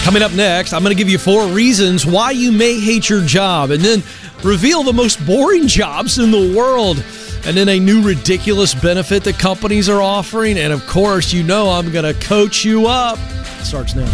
Coming up next, I'm going to give you 4 reasons why you may hate your job, and then reveal the most boring jobs in the world, and then a new ridiculous benefit that companies are offering, and of course, you know I'm going to coach you up. It starts now.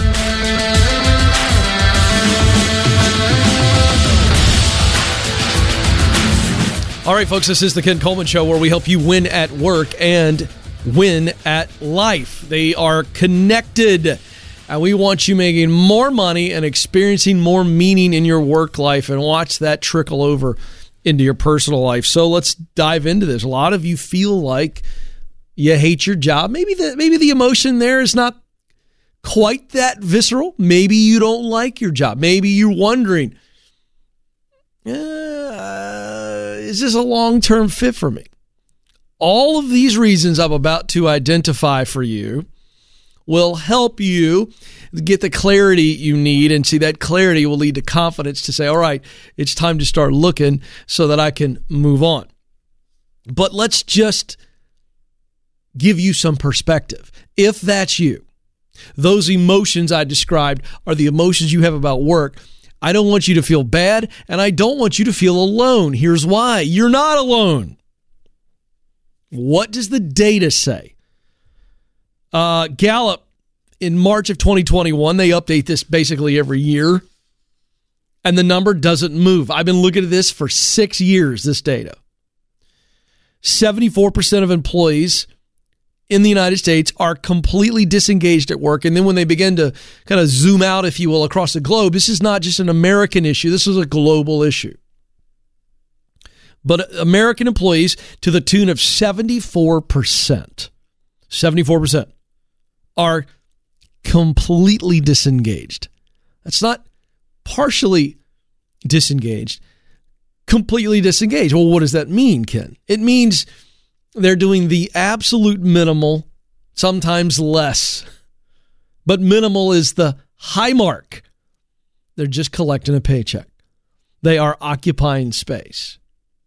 All right, folks, this is the Ken Coleman Show, where we help you win at work and win at life. They are connected. And we want you making more money and experiencing more meaning in your work life, and watch that trickle over into your personal life. So let's dive into this. A lot of you feel like you hate your job. Maybe the emotion there is not quite that visceral. Maybe you don't like your job. Maybe you're wondering, is this a long-term fit for me? All of these reasons I'm about to identify for you will help you get the clarity you need, and see that clarity will lead to confidence to say, all right, it's time to start looking so that I can move on. But let's just give you some perspective. If that's you, those emotions I described are the emotions you have about work. I don't want you to feel bad, and I don't want you to feel alone. Here's why. You're not alone. What does the data say? Gallup, in March of 2021, they update this basically every year, and the number doesn't move. I've been looking at this for 6 years, this data. 74% of employees in the United States are completely disengaged at work, and then when they begin to kind of zoom out, if you will, across the globe, this is not just an American issue, this is a global issue. But American employees, to the tune of 74%, are completely disengaged. That's not partially disengaged, completely disengaged. Well, what does that mean, Ken? It means they're doing the absolute minimal, sometimes less. But minimal is the high mark. They're just collecting a paycheck. They are occupying space.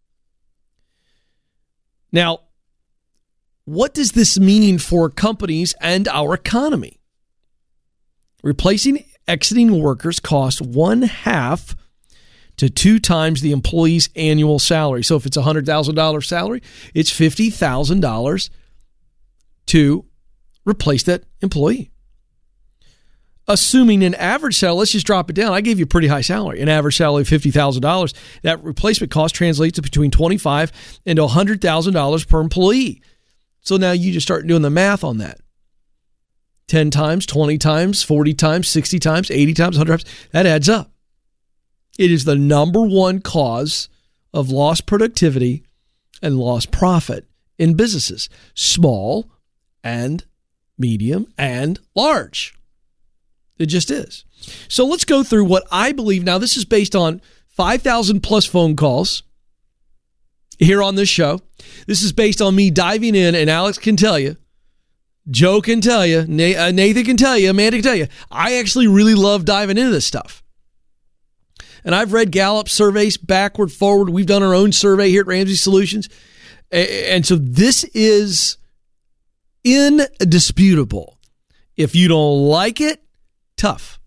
Now, what does this mean for companies and our economy? Replacing exiting workers costs 1/2 to 2 times the employee's annual salary. So if it's a $100,000 salary, it's $50,000 to replace that employee. Assuming an average salary, let's just drop it down. I gave you a pretty high salary, an average salary of $50,000. That replacement cost translates to between $25,000 and $100,000 per employee. So now you just start doing the math on that. 10 times, 20 times, 40 times, 60 times, 80 times, 100 times. That adds up. It is the number one cause of lost productivity and lost profit in businesses, small and medium and large. It just is. So let's go through what I believe. Now, this is based on 5,000 plus phone calls here on this show. This is based on me diving in, and Alex can tell you, Joe can tell you, Nathan can tell you, Amanda can tell you, I actually really love diving into this stuff. And I've read Gallup surveys backward, forward. We've done our own survey here at Ramsey Solutions. And so this is indisputable. If you don't like it, tough.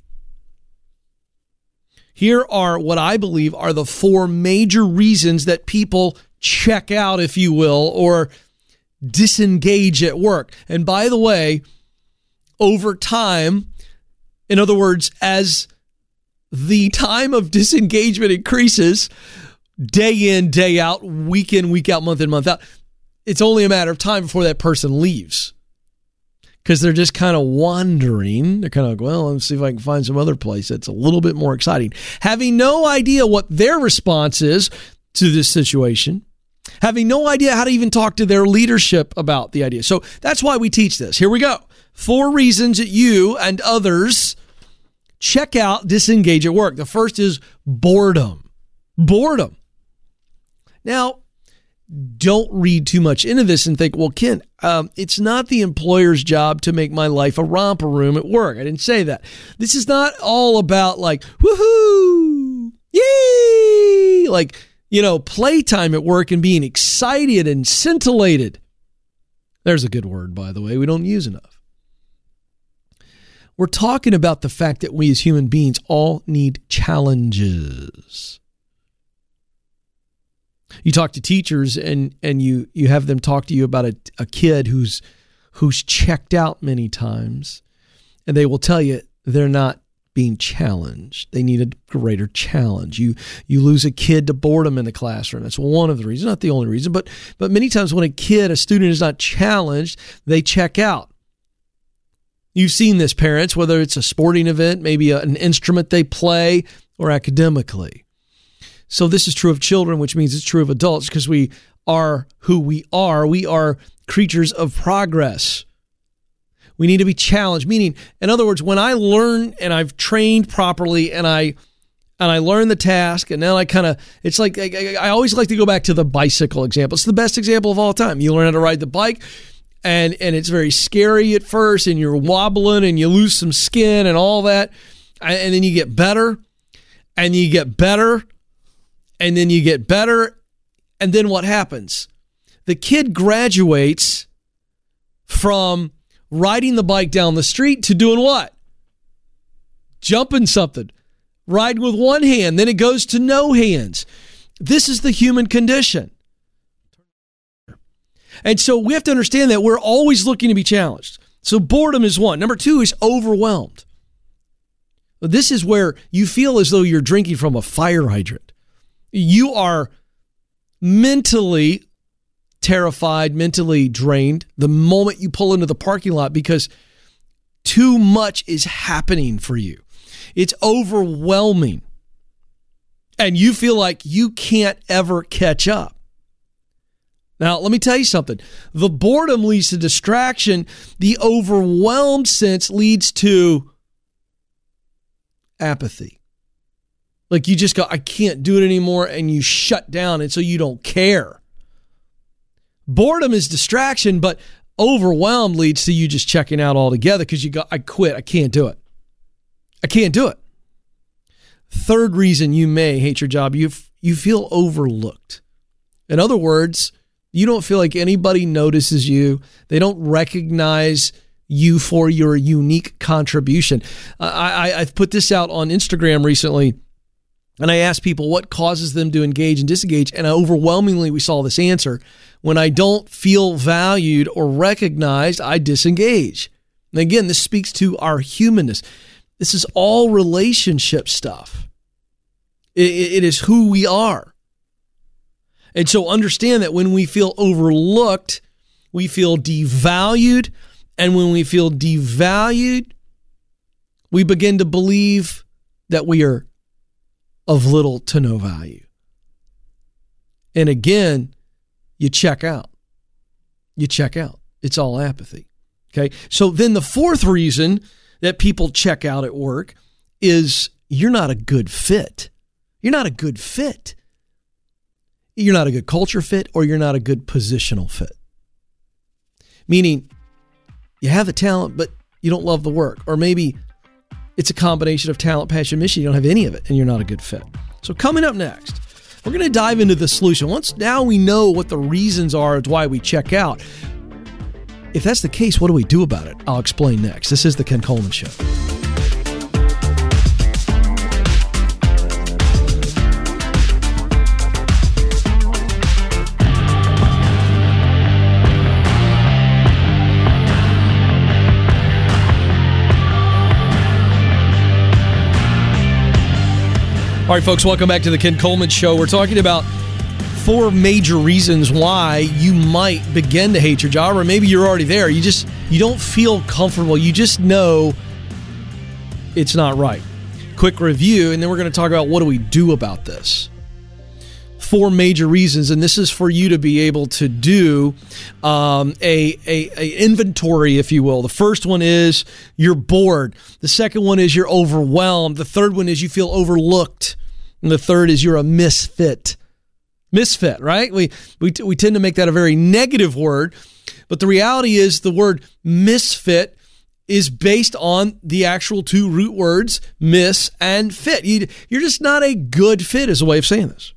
Here are what I believe are the 4 major reasons that people check out, if you will, or disengage at work. And by the way, over time, in other words, as the time of disengagement increases, day in, day out, week in, week out, month in, month out, it's only a matter of time before that person leaves. Because they're just kind of wandering. They're kind of like, well, let's see if I can find some other place that's a little bit more exciting. Having no idea what their response is to this situation. Having no idea how to even talk to their leadership about the idea. So that's why we teach this. Here we go. 4 reasons that you and others check out, disengage at work. The first is boredom. Boredom. Now, don't read too much into this and think, well, Ken, it's not the employer's job to make my life a romper room at work. I didn't say that. This is not all about like, woohoo, yay, like, playtime at work and being excited and scintillated. There's a good word, by the way, we don't use enough. We're talking about the fact that we as human beings all need challenges. You talk to teachers and you have them talk to you about a kid who's checked out many times, and they will tell you they're not being challenged. They need a greater challenge. You lose a kid to boredom in the classroom. That's one of the reasons, not the only reason, but many times when a student is not challenged, they check out. You've seen this, parents, whether it's a sporting event, maybe an instrument they play, or academically. So this is true of children, which means it's true of adults, because we are who we are. We are creatures of progress. We need to be challenged, meaning, in other words, when I learn and I've trained properly and I learn the task, and now it's like, I always like to go back to the bicycle example. It's the best example of all time. You learn how to ride the bike, and it's very scary at first, and you're wobbling, and you lose some skin and all that, and then you get better, and you get better, and then you get better, and then what happens? The kid graduates from riding the bike down the street to doing what? Jumping something. Riding with one hand, then it goes to no hands. This is the human condition. And so we have to understand that we're always looking to be challenged. So boredom is one. Number two is overwhelmed. This is where you feel as though you're drinking from a fire hydrant. You are mentally terrified, mentally drained the moment you pull into the parking lot because too much is happening for you. It's overwhelming. And you feel like you can't ever catch up. Now, let me tell you something. The boredom leads to distraction. The overwhelmed sense leads to apathy. Like you just go, I can't do it anymore, and you shut down, and so you don't care. Boredom is distraction, but overwhelmed leads to you just checking out altogether because you go, I quit. I can't do it. I can't do it. Third reason you may hate your job, you feel overlooked. In other words, you don't feel like anybody notices you. They don't recognize you for your unique contribution. I've put this out on Instagram recently, and I asked people what causes them to engage and disengage, and overwhelmingly we saw this answer. When I don't feel valued or recognized, I disengage. And again, this speaks to our humanness. This is all relationship stuff. It is who we are. And so understand that when we feel overlooked, we feel devalued. And when we feel devalued, we begin to believe that we are of little to no value. And again, you check out. You check out. It's all apathy. Okay. So then the fourth reason that people check out at work is you're not a good fit. You're not a good fit. You're not a good culture fit, or you're not a good positional fit. Meaning you have the talent, but you don't love the work. Or maybe it's a combination of talent, passion, mission. You don't have any of it, and you're not a good fit. So coming up next, we're going to dive into the solution. Once now we know what the reasons are of why we check out. If that's the case, what do we do about it? I'll explain next. This is The Ken Coleman Show. All right, folks, welcome back to The Ken Coleman Show. We're talking about 4 major reasons why you might begin to hate your job, or maybe you're already there. You don't feel comfortable. You just know it's not right. Quick review, and then we're going to talk about what do we do about this. 4 major reasons, and this is for you to be able to do a inventory, if you will. The first one is you're bored. The second one is you're overwhelmed. The third one is you feel overlooked. And the third is you're a misfit. Misfit, right? We tend to make that a very negative word, but the reality is the word misfit is based on the actual 2 root words, miss and fit. You're just not a good fit is a way of saying this.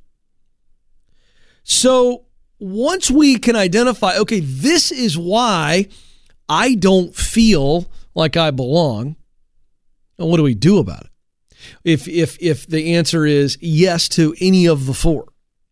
So once we can identify, okay, this is why I don't feel like I belong, And what do we do about it? If the answer is yes to any of the four.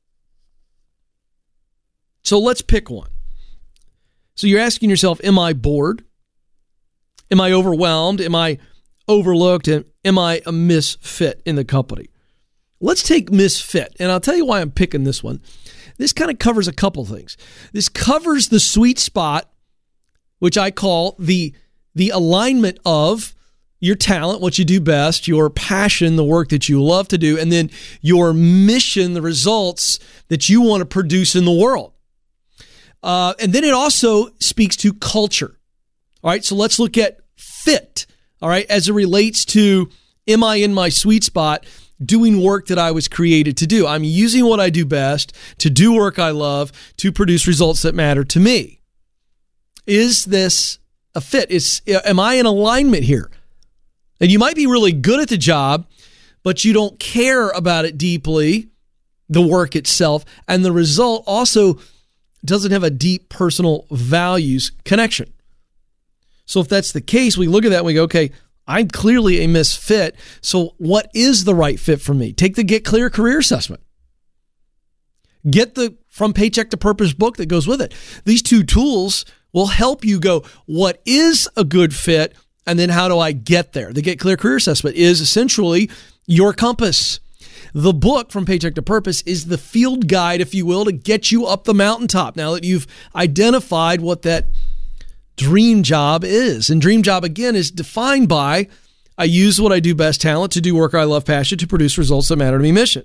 So let's pick one. So you're asking yourself, am I bored? Am I overwhelmed? Am I overlooked? And am I a misfit in the company? Let's take misfit. And I'll tell you why I'm picking this one. This kind of covers a couple things. This covers the sweet spot, which I call the alignment of your talent, what you do best, your passion, the work that you love to do, and then your mission, the results that you want to produce in the world. And then it also speaks to culture. All right, so let's look at fit, all right, as it relates to, am I in my sweet spot doing work that I was created to do? I'm using what I do best to do work I love to produce results that matter to me. Is this a fit? Am I in alignment here? And you might be really good at the job, but you don't care about it deeply, the work itself, and the result also doesn't have a deep personal values connection. So if that's the case, we look at that and we go, okay, I'm clearly a misfit. So what is the right fit for me? Take the Get Clear career assessment. Get the From Paycheck to Purpose book that goes with it. These two tools will help you go, what is a good fit? And then how do I get there? The Get Clear career assessment is essentially your compass. The book, From Paycheck to Purpose, is the field guide, if you will, to get you up the mountaintop. Now that you've identified what that dream job is. And dream job, again, is defined by, I use what I do best, talent, to do work I love, passion, to produce results that matter to me, mission.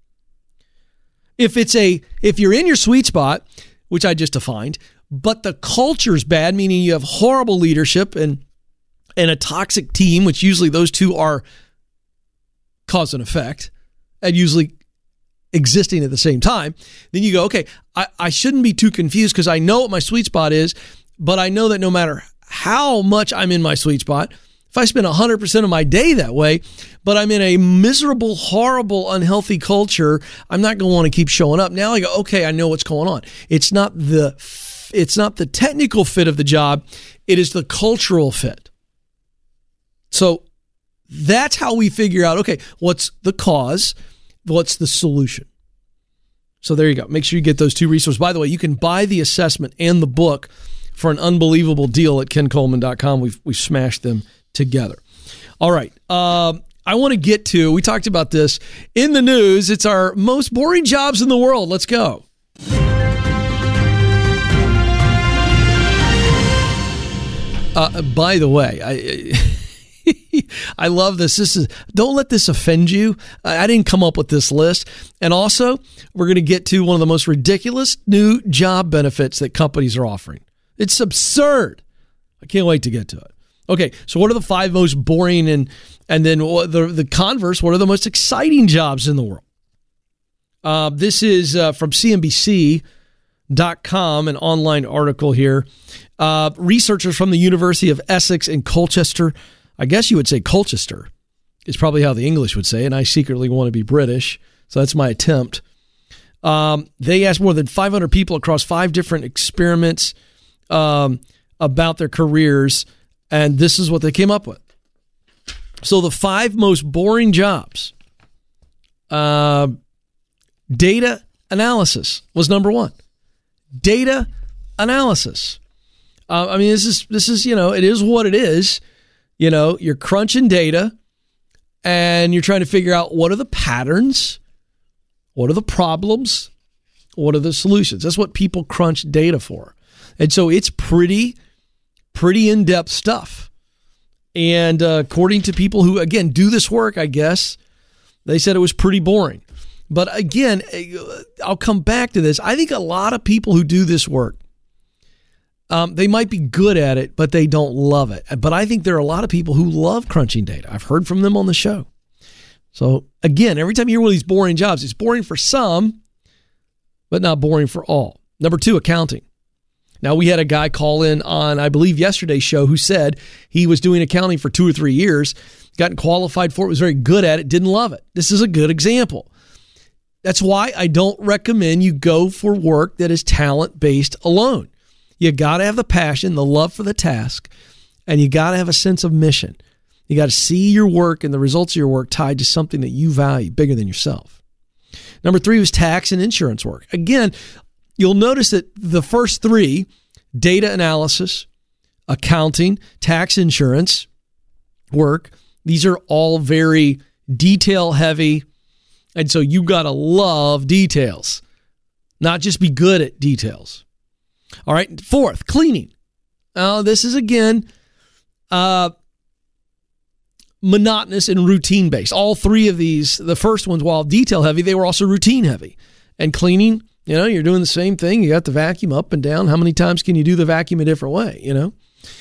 If you're in your sweet spot, which I just defined, but the culture's bad, meaning you have horrible leadership and a toxic team, which usually those two are cause and effect, and usually existing at the same time, then you go, okay, I shouldn't be too confused because I know what my sweet spot is, but I know that no matter how much I'm in my sweet spot, if I spend 100% of my day that way, but I'm in a miserable, horrible, unhealthy culture, I'm not going to want to keep showing up. Now I go, okay, I know what's going on. It's not the technical fit of the job. It is the cultural fit. So that's how we figure out, okay, what's the cause? What's the solution? So there you go. Make sure you get those two resources. By the way, you can buy the assessment and the book for an unbelievable deal at kencoleman.com. We've smashed them together. All right. I want to get to, we talked about this in the news. It's our most boring jobs in the world. Let's go. By the way, I love this. Don't let this offend you. I didn't come up with this list. And also, we're going to get to one of the most ridiculous new job benefits that companies are offering. It's absurd. I can't wait to get to it. Okay, so what are the 5 most boring and then the converse, what are the most exciting jobs in the world? This is from CNBC.com, an online article here. Researchers from the University of Essex in Colchester, I guess you would say Colchester is probably how the English would say, and I secretly want to be British, so that's my attempt. They asked more than 500 people across 5 different experiments about their careers, and this is what they came up with. So the 5 most boring jobs, data analysis was number 1. Data analysis. I mean, this is it is what it is. You're crunching data and you're trying to figure out what are the patterns, what are the problems, what are the solutions. That's what people crunch data for. And so it's pretty in-depth stuff. And according to people who, again, do this work, I guess, they said it was pretty boring. But again, I'll come back to this. I think a lot of people who do this work, they might be good at it, but they don't love it. But I think there are a lot of people who love crunching data. I've heard from them on the show. So again, every time you hear one of these boring jobs, it's boring for some, but not boring for all. Number 2, accounting. Now, we had a guy call in on, I believe, yesterday's show who said he was doing accounting for 2 or 3 years, gotten qualified for it, was very good at it, didn't love it. This is a good example. That's why I don't recommend you go for work that is talent-based alone. You got to have the passion, the love for the task, and you got to have a sense of mission. You got to see your work and the results of your work tied to something that you value bigger than yourself. Number 3 was tax and insurance work. Again, you'll notice that the first 3, data analysis, accounting, tax, insurance work, these are all very detail heavy. And so you got to love details, not just be good at details. All right. 4th, cleaning. This is again, monotonous and routine based. All 3 of these, the first ones, while detail heavy, they were also routine heavy. And cleaning, you're doing the same thing. You got the vacuum up and down. How many times can you do the vacuum a different way,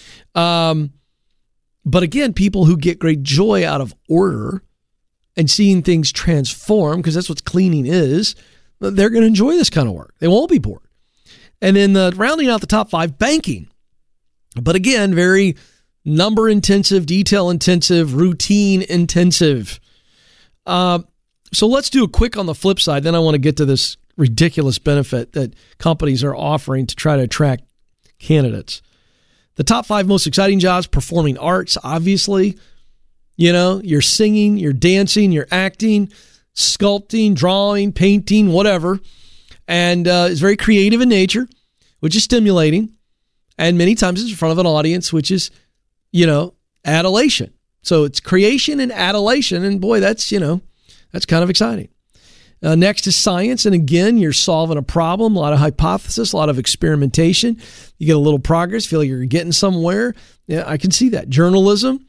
But again, people who get great joy out of order and seeing things transform, because that's what cleaning is, they're going to enjoy this kind of work. They won't be bored. And then rounding out the top 5, banking. But again, very number intensive, detail intensive, routine intensive. So let's do a quick on the flip side. Then I want to get to this ridiculous benefit that companies are offering to try to attract candidates. The top 5 most exciting jobs: performing arts, obviously. You're singing, you're dancing, you're acting, sculpting, drawing, painting, whatever. And it's very creative in nature, which is stimulating. And many times it's in front of an audience, which is, adulation. So it's creation and adulation. And boy, that's kind of exciting. Next is science. And again, you're solving a problem, a lot of hypothesis, a lot of experimentation. You get a little progress, feel like you're getting somewhere. Yeah, I can see that. Journalism.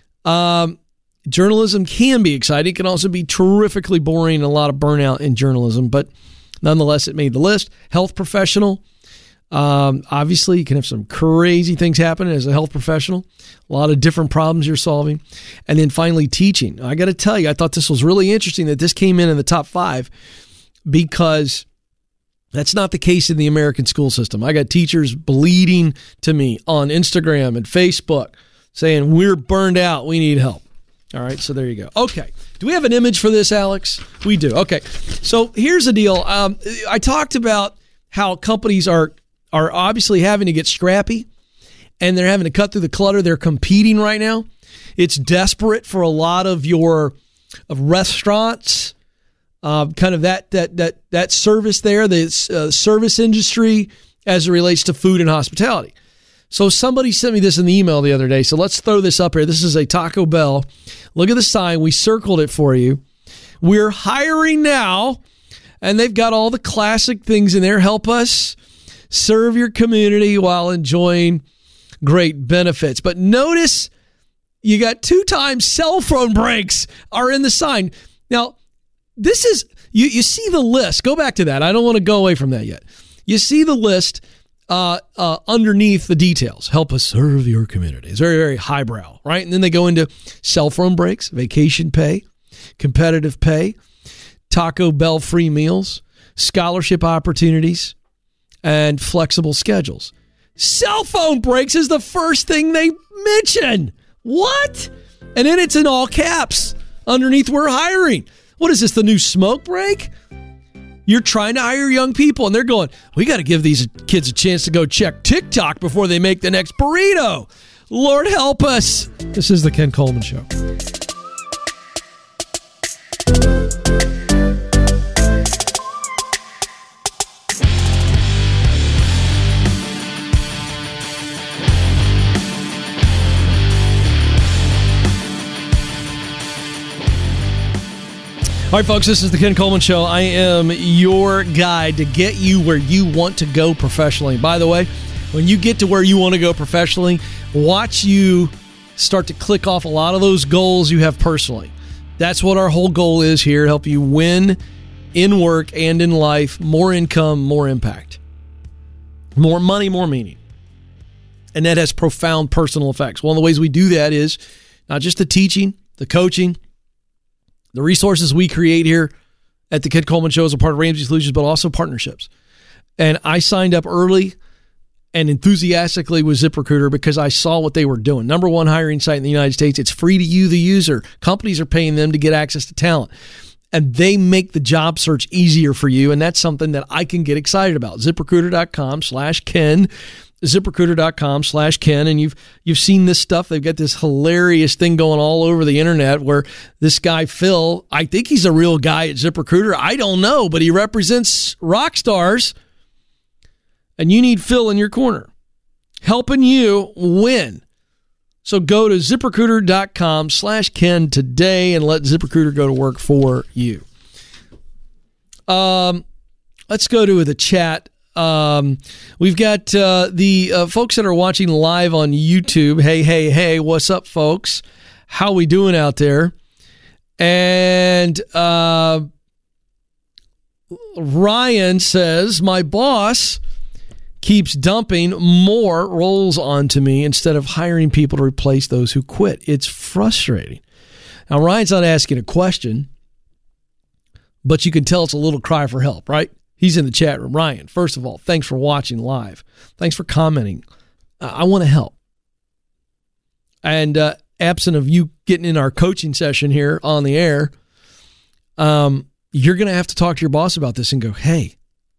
Journalism can be exciting. It can also be terrifically boring and a lot of burnout in journalism, but nonetheless, it made the list. Health professional. Obviously, you can have some crazy things happen as a health professional. A lot of different problems you're solving. And then finally, teaching. I got to tell you, I thought this was really interesting that this came in the top 5 because that's not the case in the American school system. I got teachers bleeding to me on Instagram and Facebook saying, we're burned out. We need help. All right, so there you go. Okay. Do we have an image for this, Alex? We do. Okay. So here's the deal. I talked about how companies are obviously having to get scrappy and they're having to cut through the clutter. They're competing right now. It's desperate for a lot of of restaurants, kind of that service there, the service industry as it relates to food and hospitality. So somebody sent me this in the email the other day. So let's throw this up here. This is a Taco Bell. Look at the sign. We circled it for you. We're hiring now. And they've got all the classic things in there. Help us serve your community while enjoying great benefits. But notice you got 2 times cell phone breaks are in the sign. Now, this is, you see the list. Go back to that. I don't want to go away from that yet. You see the list underneath the details. Help us serve your community. It's very, very highbrow, right? And then they go into cell phone breaks, vacation pay, competitive pay, Taco Bell free meals, scholarship opportunities, and flexible schedules. Cell phone breaks is the first thing they mention. What? And then it's in all caps underneath we're hiring. What is this, the new smoke break? You're trying to hire young people, and they're going, we got to give these kids a chance to go check TikTok before they make the next burrito. Lord help us. This is the Ken Coleman Show. All right, folks, this is the Ken Coleman Show. I am your guide to get you where you want to go professionally. By the way, when you get to where you want to go professionally, watch you start to click off a lot of those goals you have personally. That's what our whole goal is here, help you win in work and in life, more income, more impact, more money, more meaning. And that has profound personal effects. One of the ways we do that is not just the teaching, the coaching, the resources we create here at the Ken Coleman Show as a part of Ramsey Solutions, but also partnerships. And I signed up early and enthusiastically with ZipRecruiter because I saw what they were doing. Number 1 hiring site in the United States. It's free to you, the user. Companies are paying them to get access to talent. And they make the job search easier for you. And that's something that I can get excited about. ZipRecruiter.com/Ken. ZipRecruiter.com/Ken, and you've seen this stuff. They've got this hilarious thing going all over the internet where this guy, Phil, I think he's a real guy at ZipRecruiter. I don't know, but he represents rock stars, and you need Phil in your corner, helping you win. So go to ZipRecruiter.com/Ken today and let ZipRecruiter go to work for you. Let's go to the chat. We've got the folks that are watching live on YouTube. Hey, what's up, folks? How we doing out there? And Ryan says, my boss keeps dumping more roles onto me instead of hiring people to replace those who quit. It's frustrating. Now, Ryan's not asking a question, but you can tell it's a little cry for help, right? He's in the chat room. Ryan, first of all, thanks for watching live. Thanks for commenting. I want to help. And absent of you getting in our coaching session here on the air, you're going to have to talk to your boss about this and go, hey,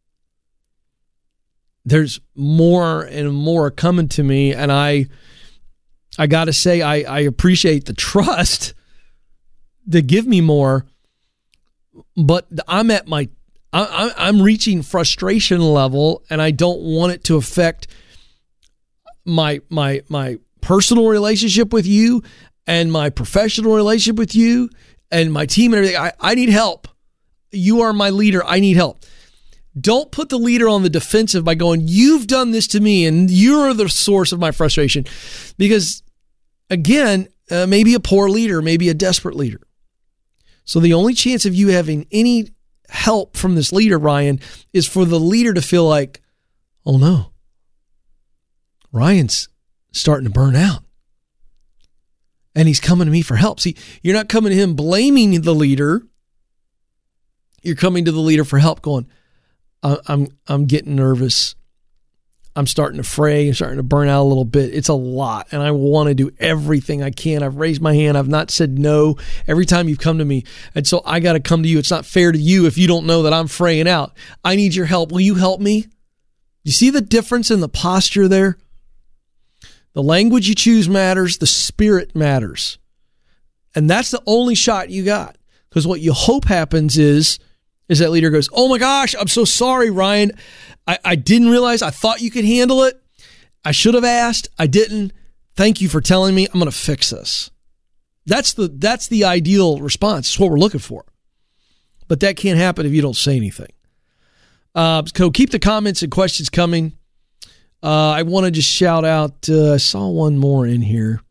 there's more and more coming to me, and I got to say I appreciate the trust to give me more, but I'm reaching frustration level, and I don't want it to affect my personal relationship with you and my professional relationship with you and my team and everything. I need help. You are my leader. I need help. Don't put the leader on the defensive by going, you've done this to me and you're the source of my frustration. Because, again, maybe a poor leader, maybe a desperate leader. So the only chance of you having any help from this leader, Ryan, is for the leader to feel like, oh no, Ryan's starting to burn out. And he's coming to me for help. See, you're not coming to him blaming the leader. You're coming to the leader for help, going, I'm getting nervous. I'm starting to fray. I'm starting to burn out a little bit. It's a lot, and I want to do everything I can. I've raised my hand. I've not said no every time you've come to me, and so I got to come to you. It's not fair to you if you don't know that I'm fraying out. I need your help. Will you help me? You see the difference in the posture there? The language you choose matters. The spirit matters. And that's the only shot you got, because what you hope happens is that leader goes, oh my gosh, I'm so sorry, Ryan. I didn't realize. I thought you could handle it. I should have asked. I didn't. Thank you for telling me. I'm going to fix this. That's the ideal response. It's what we're looking for. But that can't happen if you don't say anything. So keep the comments and questions coming. I want to just shout out, I saw one more in here.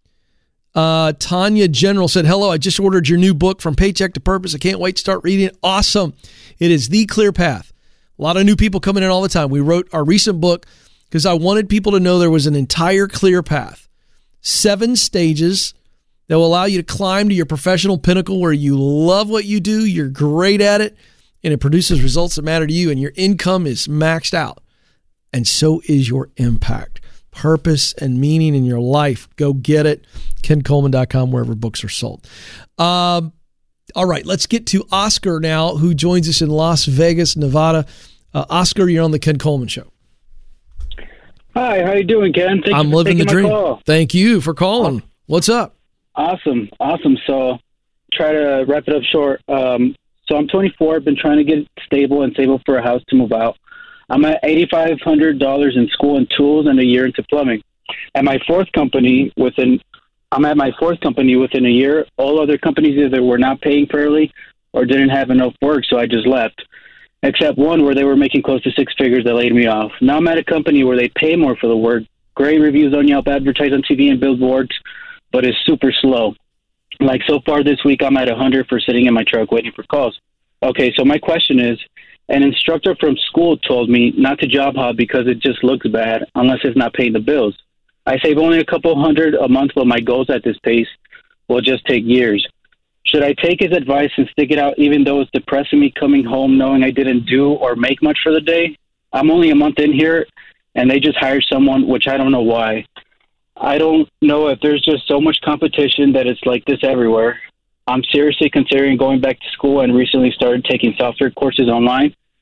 Tanya General said, hello, I just ordered your new book, From Paycheck to Purpose. I can't wait to start reading it. Awesome. It is The Clear Path. A lot of new people coming in all the time. We wrote our recent book because I wanted people to know there was an entire clear path. 7 stages that will allow you to climb to your professional pinnacle where you love what you do, you're great at it, and it produces results that matter to you, and your income is maxed out. And so is your impact. Purpose and meaning in your life. Go get it. KenColeman.com, wherever books are sold. All right, let's get to Oscar now, who joins us in Las Vegas, Nevada. Oscar, you're on the Ken Coleman Show. Hi, how you doing, Ken? I'm living the dream. Thank you for calling. What's up? Awesome. So try to wrap it up short. So I'm 24. I've been trying to get stable and save up for a house to move out. I'm at $8,500 in school and tools and a year into plumbing. At my fourth company I'm at my fourth company within a year. All other companies either were not paying fairly or didn't have enough work, so I just left. Except one where they were making close to 6 figures that laid me off. Now I'm at a company where they pay more for the work. Great reviews on Yelp, advertise on TV and billboards, but it's super slow. Like so far this week, I'm at 100 for sitting in my truck waiting for calls. Okay, so my question is, an instructor from school told me not to job hop because it just looks bad unless it's not paying the bills. I save only a couple hundred a month, but my goals at this pace will just take years. Should I take his advice and stick it out even though it's depressing me coming home knowing I didn't do or make much for the day? I'm only a month in here, and they just hired someone, which I don't know why. I don't know if there's just so much competition that it's like this everywhere. I'm seriously considering going back to school and recently started taking software courses online.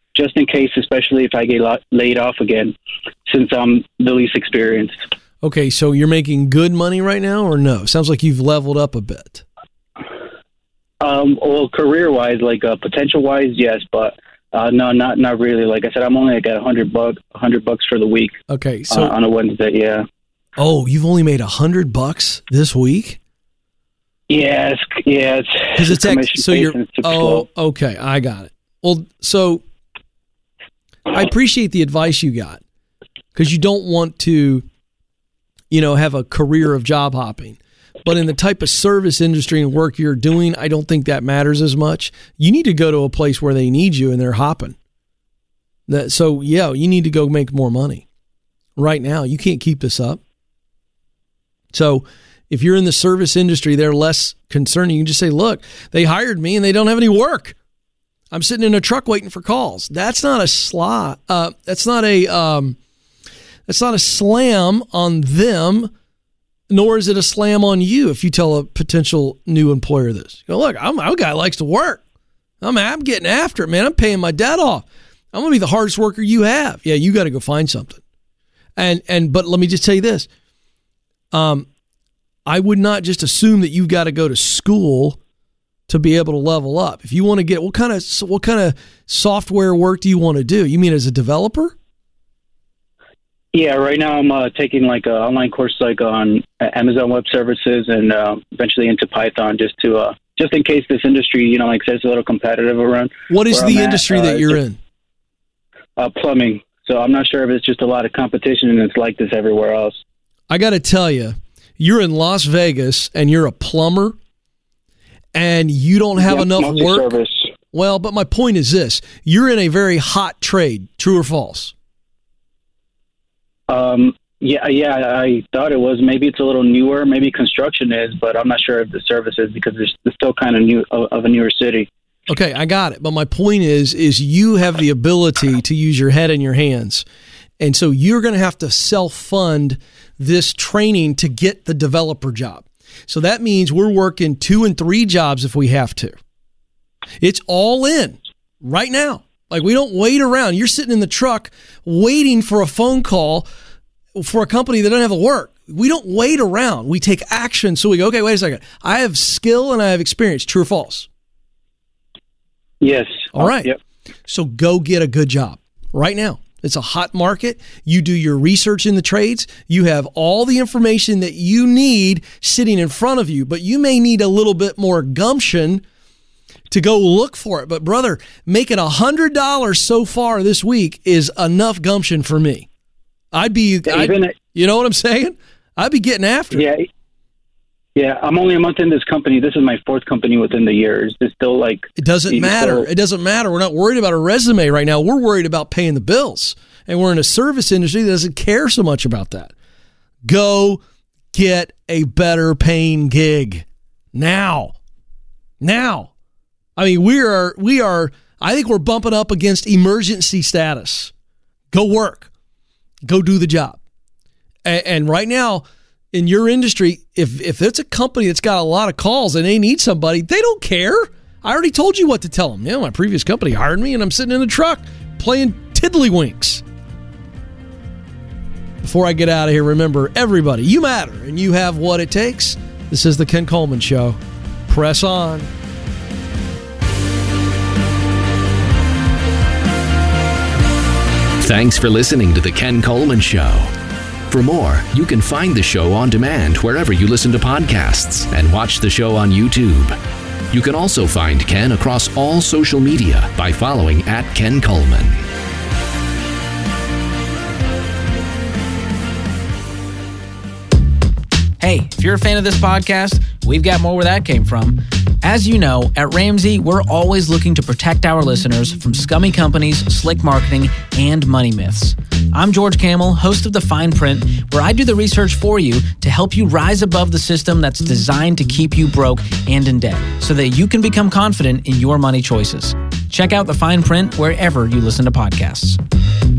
just in case, especially if I get laid off again, since I'm the least experienced. Okay, so you're making good money right now, or no? Sounds like you've leveled up a bit. Well, career-wise, like potential-wise, yes, but no, not really. Like I said, I'm only at $100 for the week. Okay, so on a Wednesday, yeah. Oh, you've only made $100 this week? Yes, yeah. Because it's so you're. Oh, okay, I got it. Well, so I appreciate the advice you got, because you don't want to, have a career of job hopping. But in the type of service industry and work you're doing, I don't think that matters as much. You need to go to a place where they need you and they're hopping. So, you need to go make more money. Right now, you can't keep this up. So if you're in the service industry, they're less concerned. You can just say, look, they hired me and they don't have any work. I'm sitting in a truck waiting for calls. That's not a that's not a slam on them, nor is it a slam on you if you tell a potential new employer this. You go, look, I'm a guy who likes to work. I'm getting after it, man. I'm paying my debt off. I'm going to be the hardest worker you have. Yeah, you got to go find something. But let me just tell you this. I would not just assume that you've got to go to school to be able to level up. If you want to get, what kind of software work do you want to do? You mean as a developer? Yeah, right now I'm taking like an online course like on Amazon Web Services and eventually into Python just in case this industry, like I said, it's a little competitive around. What is the industry that you're in? Plumbing. So I'm not sure if it's just a lot of competition and it's like this everywhere else. I got to tell you, you're in Las Vegas and you're a plumber and you don't have enough work. Service. Well, but my point is this. You're in a very hot trade. True or false? Yeah, I thought it was. Maybe it's a little newer. Maybe construction is, but I'm not sure if the service is because it's still kind of new of a newer city. Okay, I got it. But my point is you have the ability to use your head and your hands. And so you're going to have to self-fund this training to get the developer job. So that means we're working 2 and 3 jobs if we have to. It's all in right now. Like, we don't wait around. You're sitting in the truck waiting for a phone call for a company that doesn't have the work. We don't wait around. We take action. So we go, okay, wait a second. I have skill and I have experience. True or false? Yes. All right. Yep. So go get a good job right now. It's a hot market. You do your research in the trades. You have all the information that you need sitting in front of you, but you may need a little bit more gumption to go look for it. But brother, making $100 so far this week is enough gumption for me. You know what I'm saying? I'd be getting after it. Yeah, I'm only a month in this company. This is my 4th company within the year. It's still like... It doesn't matter. It doesn't matter. We're not worried about a resume right now. We're worried about paying the bills. And we're in a service industry that doesn't care so much about that. Go get a better paying gig. Now. I mean, we are, I think we're bumping up against emergency status. Go work. Go do the job. And right now, in your industry, if it's a company that's got a lot of calls and they need somebody, they don't care. I already told you what to tell them. My previous company hired me and I'm sitting in the truck playing tiddlywinks. Before I get out of here, remember, everybody, you matter and you have what it takes. This is the Ken Coleman Show. Press on. Thanks for listening to the Ken Coleman Show. For more, you can find the show on demand wherever you listen to podcasts and watch the show on YouTube. You can also find Ken across all social media by following @Ken Coleman. Hey, if you're a fan of this podcast, we've got more where that came from. As you know, at Ramsey, we're always looking to protect our listeners from scummy companies, slick marketing, and money myths. I'm George Kamel, host of The Fine Print, where I do the research for you to help you rise above the system that's designed to keep you broke and in debt so that you can become confident in your money choices. Check out The Fine Print wherever you listen to podcasts.